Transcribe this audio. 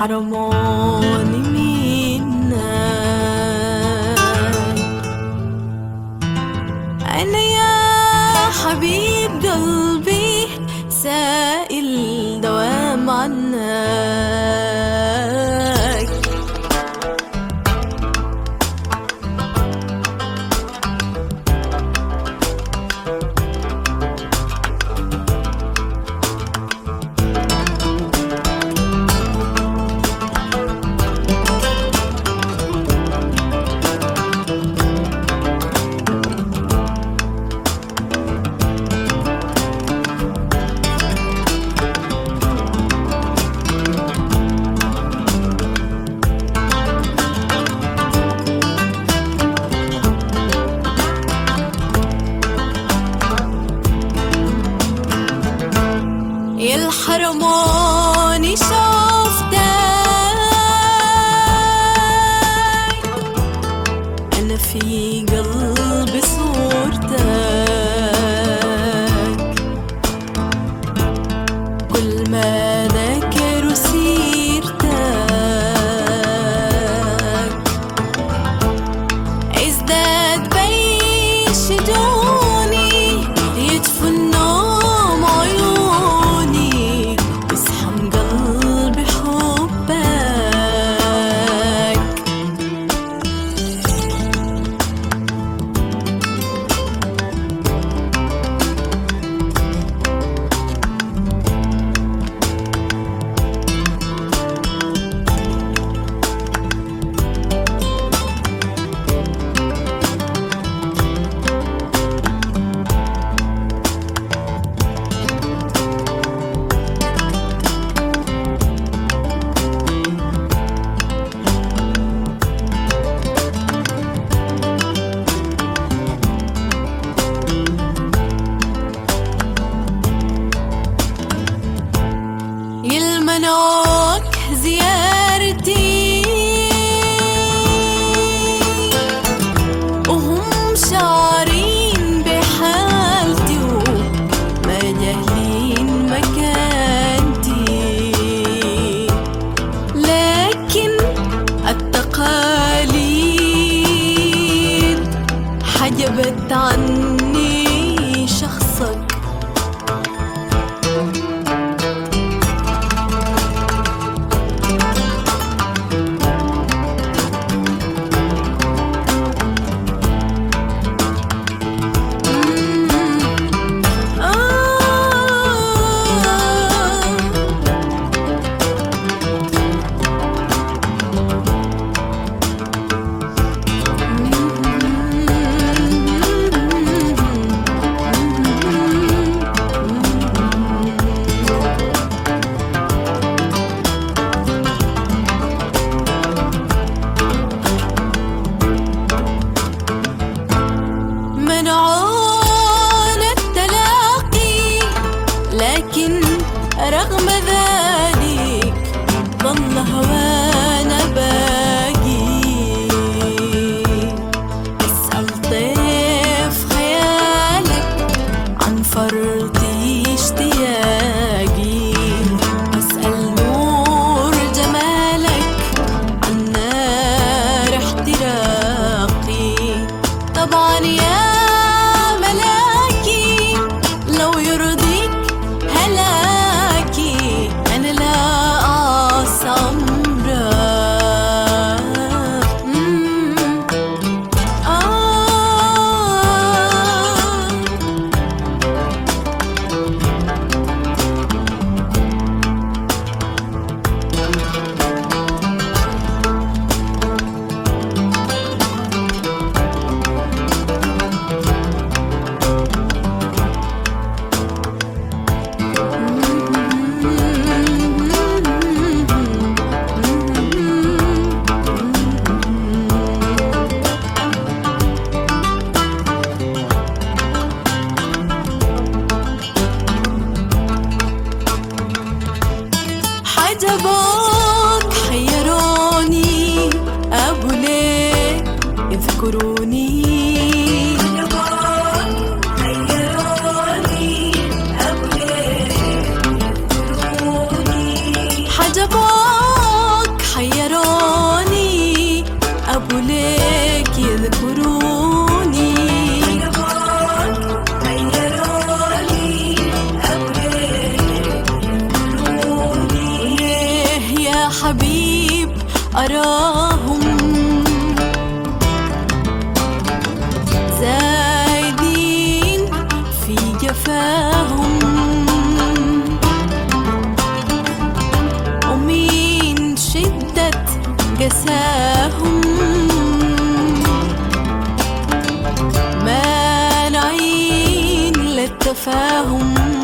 حرموني منك. أنا يا حبيب قلبي سائل دوام عنك. يا الحرموني شوفتك أنا في قلبي صورتك، كل ما ذكر سيرتك ازداد بيشدوني يدفوا النوم عيوني يزحم قلبي حبك. يلمنوك زيارتي وهم شعرين بحالتي وما جاهلين مكانتي، لكن التقاليد حجبت عني شخصك. منعون التلاقي لكن رغم ذلك ظل هوانا باقي. اسأل طيف خيالك عن فرطي اشتياقي، اسأل نور جمالك عن نار احتراقي. طبعا يا لو يرضيك هلاكي أنا لا أعصى أمرك. نساهم، ومين شدة قساهم مانعين للتفاهم.